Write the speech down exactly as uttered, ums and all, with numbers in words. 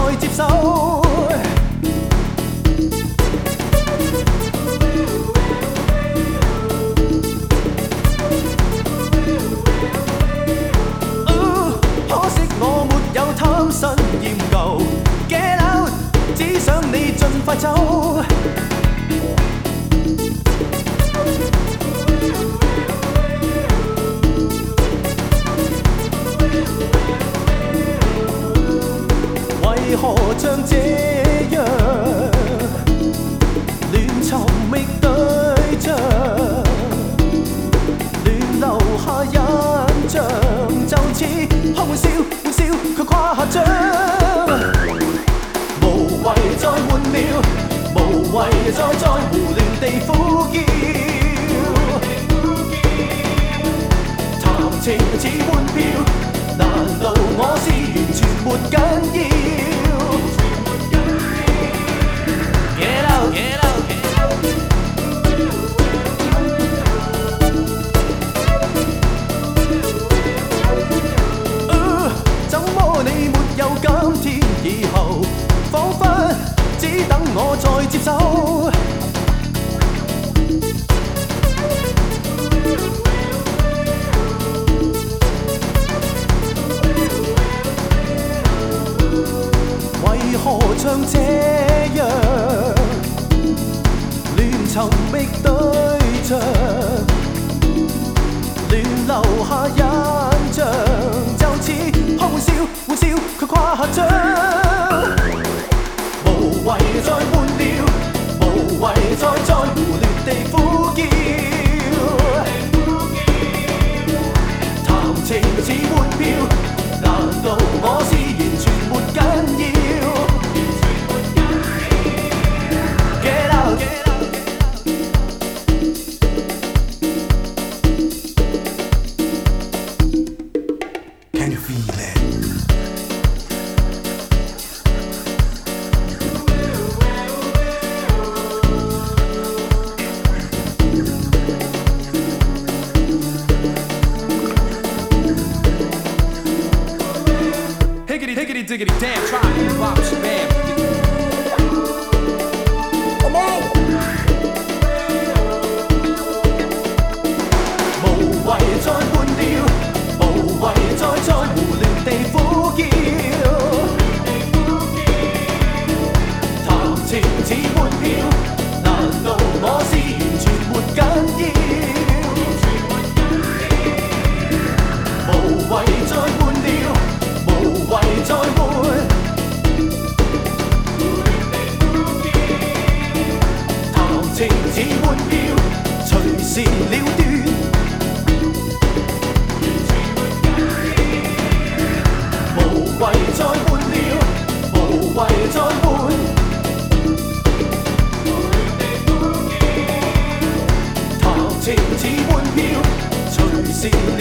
再接手。可惜我沒有貪新厭舊 ，Get out， 只想你盡快走。為何像這樣亂尋覓對象，亂留下印象，就似開玩笑，玩笑卻誇張。無謂再換了，無謂再在胡亂地呼叫，談情似換票，難道我是完全沒緊要？ Get out, get out, get out. 呃，怎麼你沒有今天以後，彷彿只等我再接手。為何像這樣亂尋覓對象，亂留下印象，就似開玩笑，玩笑卻誇張。無謂再換了，無謂再在胡亂地呼叫，談情似換票，難道我是完全沒緊要？ Get out, get out, can you feel it? Higgity, higgity, diggity, damn, try and rock, bam. 再換了，無謂再在胡亂地呼叫，談情似換票，難道我是完全沒緊要？無謂再換了，無謂再換，談情似換票，隨時了斷。 無謂再換了，無謂再換，談情似換票，隨時。